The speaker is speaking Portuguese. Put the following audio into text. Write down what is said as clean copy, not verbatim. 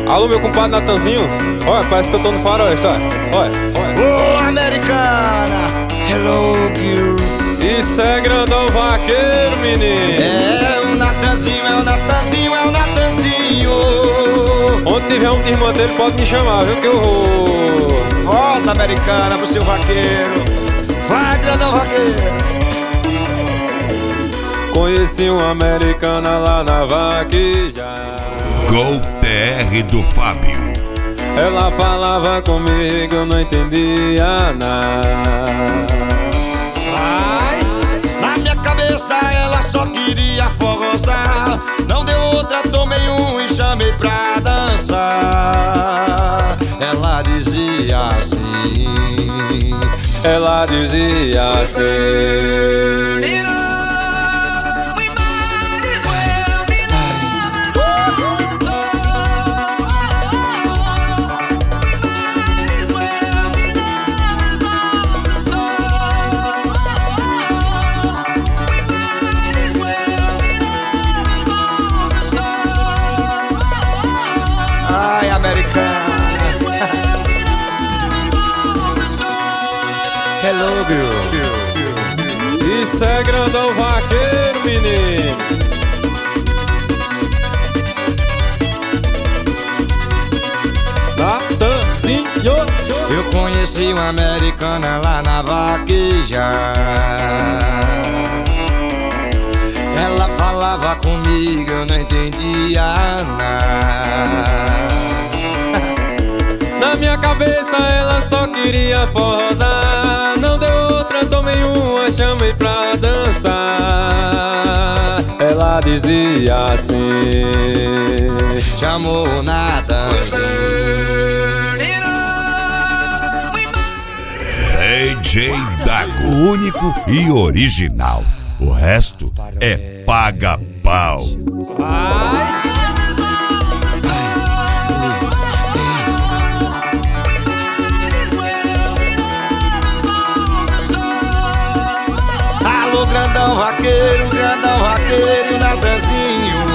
Alô, meu compadre Natanzinho. Olha, parece que eu tô no faroeste, olha. Ô, americana, hello, girl. Isso é grandão vaqueiro, menino. É o Natanzinho, é o Natanzinho, é o Natanzinho. Onde tiver um desmantelho pode me chamar, viu, que eu vou. Volta, americana, pro seu vaqueiro. Vai, grandão vaqueiro. Conheci uma americana lá na vaqueja. Gol PR do Fábio. Ela falava comigo, eu não entendia nada. Na minha cabeça ela só queria forrosar. Não deu outra, tomei um e chamei pra dançar. Ela dizia assim. Ela dizia assim. Ai, americana. Hello, girl. Isso é grandão vaqueiro, menino. Natanzinho. Eu conheci uma americana lá na vaqueja. Ela falava comigo, eu não entendia nada. Na minha cabeça ela só queria forrosar. Não deu outra, tomei uma, chamei pra dançar. Ela dizia assim. Chamou o Natanzinho. DJ Dago, único e original. O resto é paga-pau. Alô, grandão vaqueiro, Natanzinho.